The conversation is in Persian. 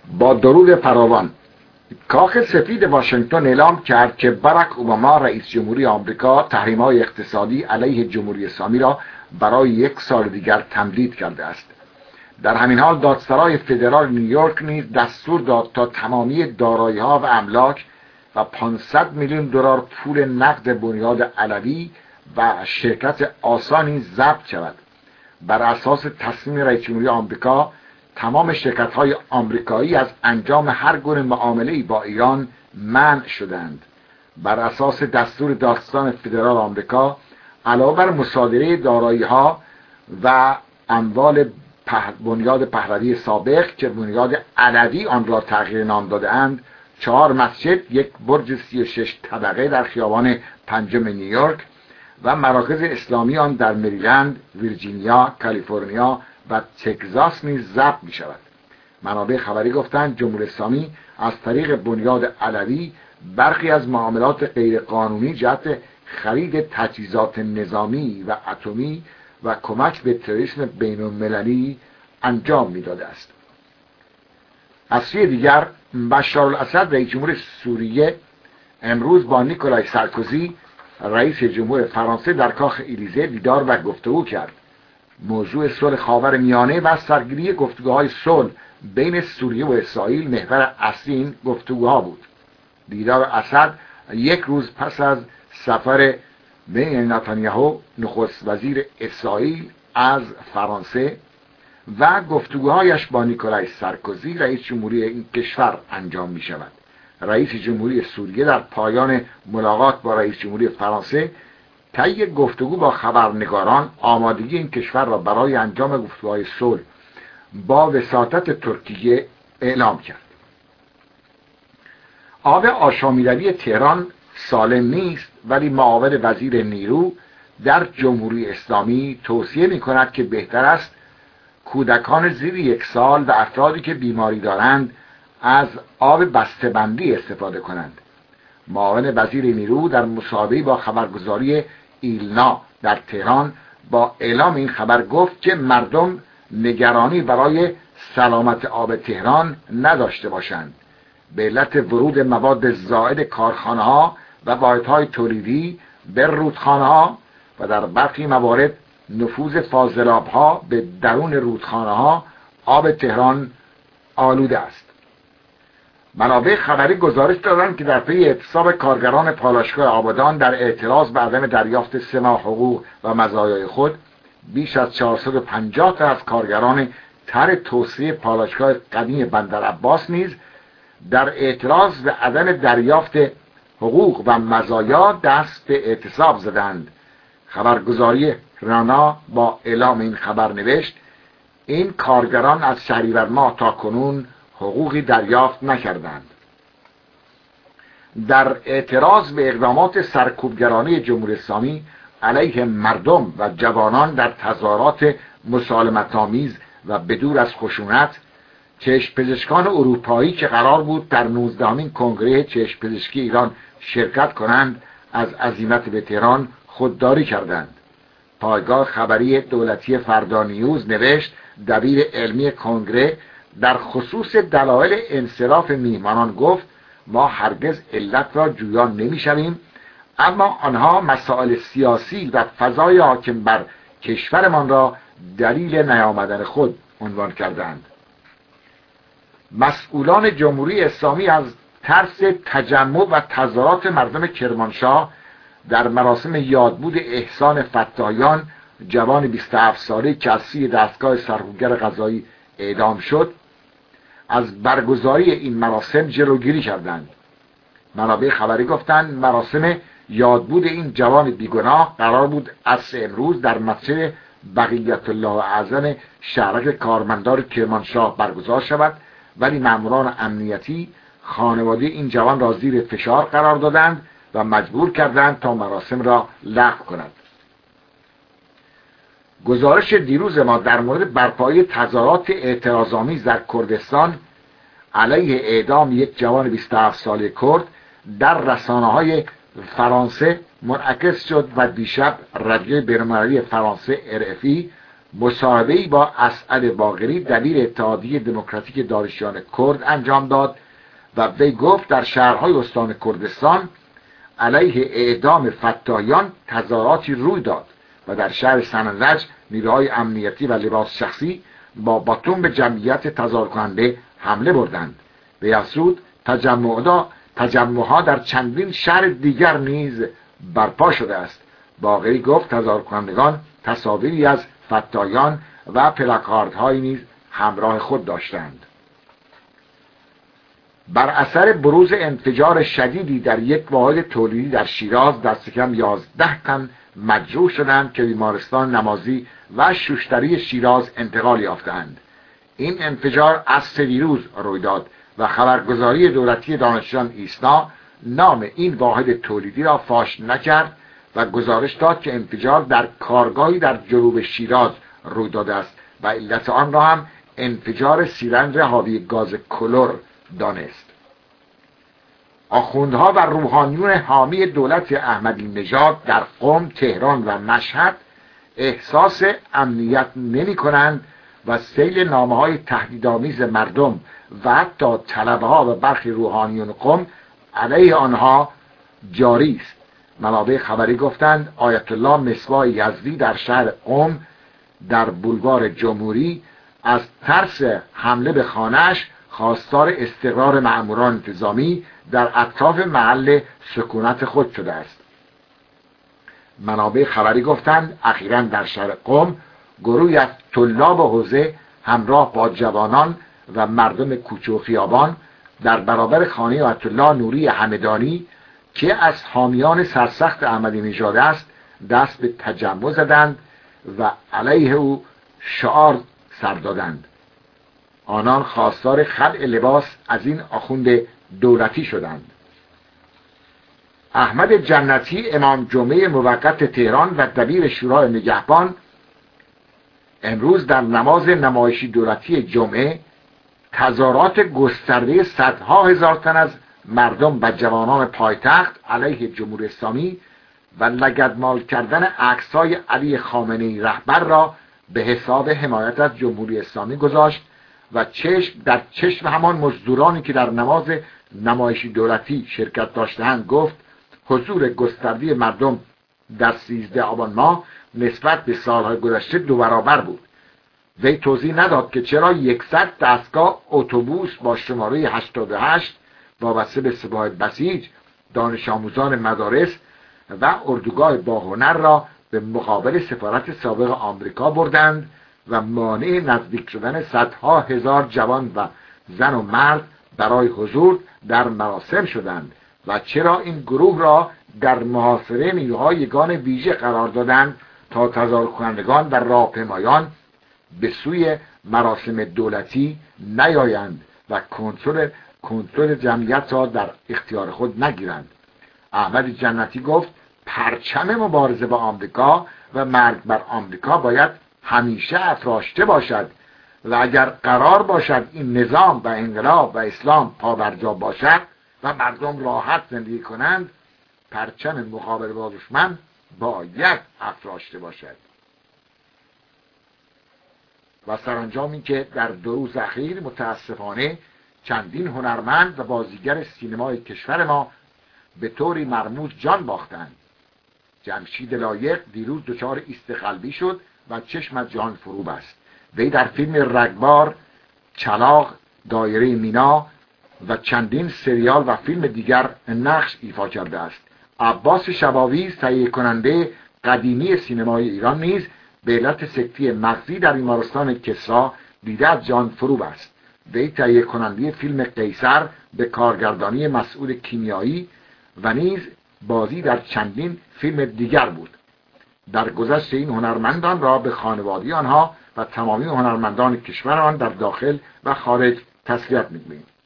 با درود فراوان، کاخ سفید واشنگتن اعلام کرد که باراک اوباما رئیس جمهوری آمریکا تحریم‌های اقتصادی علیه جمهوری اسلامی را برای 1 سال دیگر تمدید کرده است. در همین حال دادسرای فدرال نیویورک نیز دستور داد تا تمامی دارایی‌ها و املاک و 500 میلیون دلار پول نقد بنیاد علوی و شرکت آسا نیز ضبط شود. بر اساس تصمیم رئیس جمهوری آمریکا تمام شرکت‌های آمریکایی از انجام هر گونه معامله‌ای با ایران منع شدند. بر اساس دستور دادستان فدرال آمریکا علاوه بر مصادره دارایی‌ها و اموال بنیاد پهلوی سابق که بنیاد علوی آن را تغییر نام داده‌اند، 4 مسجد، 1 برج 36 طبقه در خیابان 5 نیویورک و مراکز اسلامی آن در مریلند، ویرجینیا، کالیفرنیا و تگزاس نیز ضبط می شود. منابع خبری گفتند جمهوری اسلامی از طریق بنیاد علوی برخی از معاملات غیرقانونی جهت خرید تجهیزات نظامی و اتمی و کمک به تروریسم بین المللی انجام میداده است. از سوی دیگر بشار الاسد رئیس جمهور سوریه امروز با نیکولای سارکوزی رئیس جمهور فرانسه در کاخ الیزه دیدار و گفتگو کرد. موضوع صلح خاورمیانه و سرگیری گفتگوهای صلح بین سوریه و اسرائیل محور اصلی این گفتگوها بود. دیدار اسد 1 روز پس از سفر بین نتانیاهو نخست وزیر اسرائیل از فرانسه و گفتگوهایش با نیکولای سارکوزی رئیس جمهوری این کشور انجام می شود. رئیس جمهوری سوریه در پایان ملاقات با رئیس جمهوری فرانسه طی گفتگو با خبرنگاران آمادگی این کشور را برای انجام گفتگوهای صلح با وساطت ترکیه اعلام کرد. آب آشامیدنی تهران سالم نیست، ولی معاون وزیر نیرو در جمهوری اسلامی توصیه می کند که بهتر است کودکان زیر 1 سال و افرادی که بیماری دارند از آب بسته‌بندی استفاده کنند. معاون وزیر نیرو در مصاحبه‌ای با خبرگزاری ایلنا در تهران با اعلام این خبر گفت که مردم نگرانی برای سلامت آب تهران نداشته باشند. به علت ورود مواد زائد کارخانه‌ها و واحدهای تولیدی به رودخانه‌ها و در برخی موارد نفوذ فاضلاب‌ها به درون رودخانه‌ها آب تهران آلوده است. منابع خبری گزارش دادند که در پی اعتصاب کارگران پالایشگاه آبادان در اعتراض به عدم دریافت 3 ماه حقوق و مزایای خود، بیش از 450 تا از کارگران طرح توسعه پالایشگاه قدیم بندرعباس نیز در اعتراض به عدم دریافت حقوق و مزایا دست به اعتصاب زدند. خبرگزاری رانا با اعلام این خبر نوشت این کارگران از شهریور ماه تا کنون حقوقی دریافت نکردند. در اعتراض به اقدامات سرکوبگرانه جمهوری اسلامی علیه مردم و جوانان در تظاهرات مسالمت‌آمیز و بدور از خشونت، چشم پزشکان اروپایی که قرار بود در 19مین کنگره چشم پزشکی ایران شرکت کنند از عزیمت به تهران خودداری کردند. پایگاه خبری دولتی فردا نیوز نوشت دبیر علمی کنگره در خصوص دلایل انصراف میهمانان گفت ما هرگز علت را جویان نمی‌شویم، اما آنها مسائل سیاسی و فضای حاکم بر کشورمان را دلیل نیامدن خود عنوان کردند. مسئولان جمهوری اسلامی از ترس تجمع و تظاهرات مردم کرمانشاه در مراسم یادبود احسان فتاحیان جوان 27 ساله که از سوی دستگاه سرکوبگر قضایی اعدام شد از برگزاری این مراسم جلوگیری کردند. منابع خبری گفتند مراسم یادبود این جوان بیگناه قرار بود عصر امروز در مسجد بقیت الله اعظم شهرک کارمندار کرمانشاه برگزار شود، ولی ماموران امنیتی خانواده این جوان را زیر فشار قرار دادند و مجبور کردند تا مراسم را لغو کنند. گزارش دیروز ما در مورد برپایی تظاهرات اعتراض‌آمیز در کردستان علیه اعدام یک جوان 27 ساله کرد در رسانه‌های فرانسه منعکس شد و دیشب رادیوی بین‌المللی فرانسه RFI مصاحبه‌ای با اسعد باقری دبیر اتحادیه دموکراتیک دانشجویان کرد انجام داد و وی گفت در شهرهای استان کردستان علیه اعدام فتایان تظاهراتی روی داد و در شهر سنندج نیروهای امنیتی و لباس شخصی با باتون به جمعیت تظاهر کننده حمله بردند. به افزود تجمعها در چندین شهر دیگر نیز برپا شده است. باقری گفت تظاهر کنندگان تصاویری از فتایان و پلاکاردهایی نیز همراه خود داشتند. بر اثر بروز انفجار شدیدی در یک واحد تولیدی در شیراز دست کم 11 تن مجروح شدند که بیمارستان نمازی و شوشتری شیراز انتقال یافتند. این انفجار عصر دیروز روی داد و خبرگزاری دولتی دانشجویان ایسنا نام این واحد تولیدی را فاش نکرد و گزارش داد که انفجار در کارگاهی در جنوب شیراز روی داده است و علت آن را هم انفجار سیلندر حاوی گاز کلور دانست. آخوندها و روحانیون حامی دولت احمدی نژاد در قم، تهران و مشهد احساس امنیت نمی کنند و سیل نامه‌های تهدیدآمیز مردم و حتی طلبه‌ها و برخی روحانیون قم علیه آنها جاری است. منابع خبری گفتند آیت الله مصباح یزدی در شهر قم در بولوار جمهوری از ترس حمله به خانه‌اش خواستار استقرار مأموران انتظامی در اطراف محل سکونت خود شده است. منابع خبری گفتند اخیراً در شهر قم گروهی از طلاب حوزه همراه با جوانان و مردم کوچه و خیابان در برابر خانه آیت الله نوری همدانی که از حامیان سرسخت احمدی نژاد است دست به تجمع زدند و علیه او شعار سر دادند. آنان خواستار خلع لباس از این آخوند دولتی شدند. احمد جنتی امام جمعه موقت تهران و دبیر شورای نگهبان امروز در نماز نمایشی دولتی جمعه تظاهرات گسترده صدها هزار تن از مردم و جوانان پایتخت علیه جمهوری اسلامی و لگدمال کردن عکس‌های علی خامنه‌ای رهبر را به حساب حمایت از جمهوری اسلامی گذاشت و در چشم همان مزدورانی که در نماز نمایشی دولتی شرکت داشتند گفت حضور گسترده مردم در 13 آبان ماه نسبت به سالهای گذشته 2 برابر بود. وی توضیح نداد که چرا 100 دستگاه اتوبوس با شماره 88 وابسته به سپاه بسیج دانش آموزان مدارس و اردوگاه با هنر را به مقابل سفارت سابق آمریکا بردند و مانع نزدیک شدن صدها هزار جوان و زن و مرد برای حضور در مراسم شدند و چرا این گروه را در محاصره نیروهای یگان ویژه قرار دادند تا تظاهر کنندگان و راهپیمایان به سوی مراسم دولتی نیایند و کنترل جمعیت را در اختیار خود نگیرند. احمد جنتی گفت پرچم مبارزه با آمریکا و مرگ بر آمریکا باید همیشه افراشته باشد و اگر قرار باشد این نظام و انقلاب و اسلام پابرجا باشد و مردم راحت زندگی کنند پرچم مقابل با دشمن باید افراشته باشد. و سرانجام این که در 2 روز اخیر متاسفانه چندین هنرمند و بازیگر سینمای کشور ما به طوری مرموز جان باختند. جمشید لایق دیروز دچار ایست قلبی شد و چشم از جان فرو بست. وی در فیلم رگبار، چلاغ، دایره مینا و چندین سریال و فیلم دیگر نقش ایفا کرده است. عباس شباوی تهیه کننده قدیمی سینمای ایران نیز به علت سکته مغزی در بیمارستان کسری دیده از جان فرو بست. وی تهیه کننده فیلم قیصر به کارگردانی مسعود کیمیایی و نیز بازی در چندین فیلم دیگر بود. در گذشت این هنرمندان را به خانواده آنها و تمامی هنرمندان کشور آن در داخل و خارج تسلیت می‌گوییم.